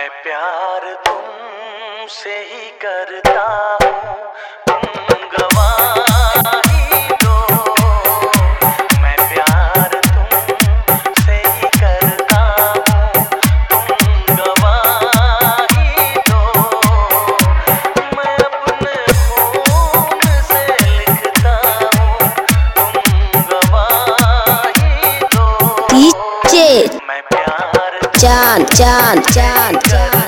मैं प्यार तुमसे ही करता हूँ, तुम गवाही दो। मैं प्यार तुमसे ही करता हूँ, तुम गवाही दो। मैं अपने खून से लिखता हूँ, तुम गवाही दो। मैं प्यार चांद चांद चांद चांद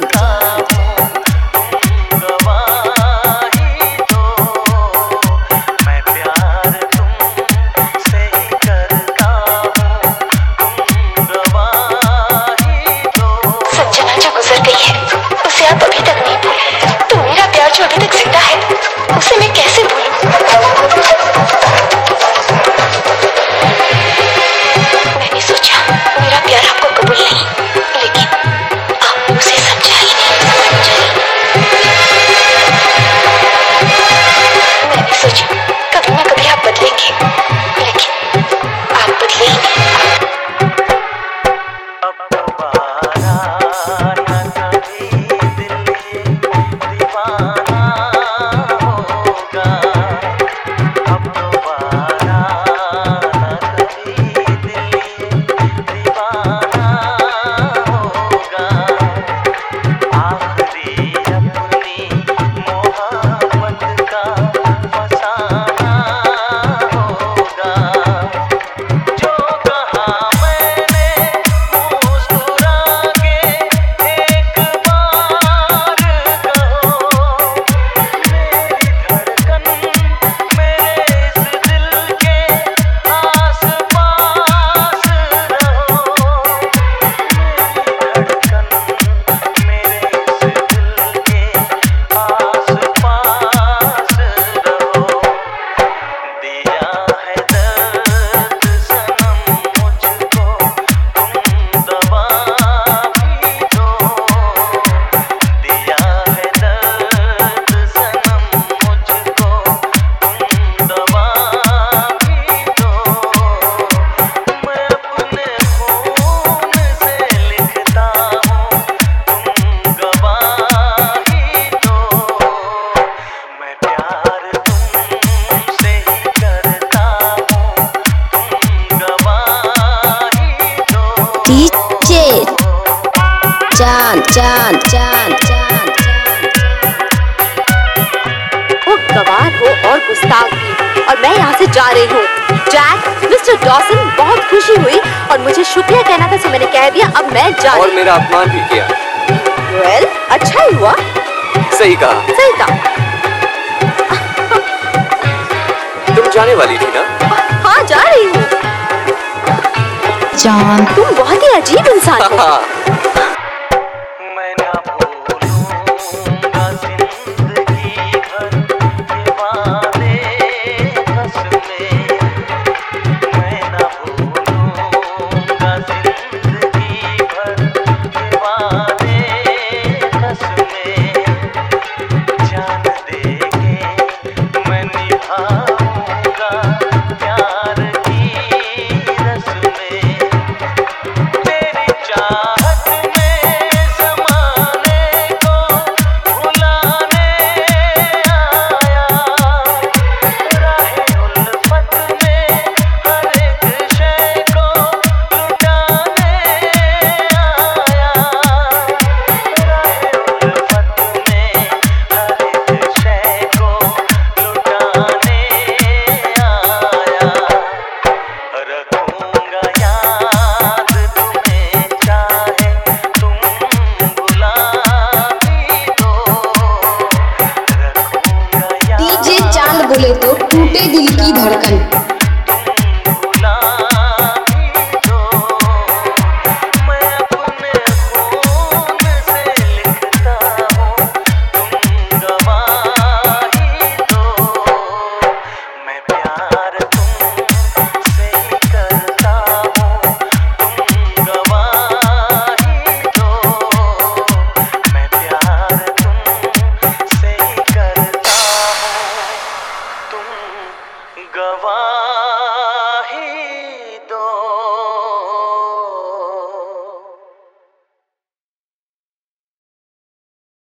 चांद चांद चांद चांद वो गवार हो और गुस्ताख भी, और मैं यहाँ से जा रही हूँ। जैक, मिस्टर डॉसन, बहुत खुशी हुई और मुझे शुक्रिया कहना था, तो मैंने कह दिया। अब मैं जा रही हूँ। और मेरा अपमान भी किया। वेल, अच्छा ही हुआ। सही कहा। सही कहा। तुम जाने वाली थी ना? हाँ, जा रही हूँ। चांद, तुम बहुत ही अजीब इंसान हो। बोले तो टूटे दिल की धड़कन।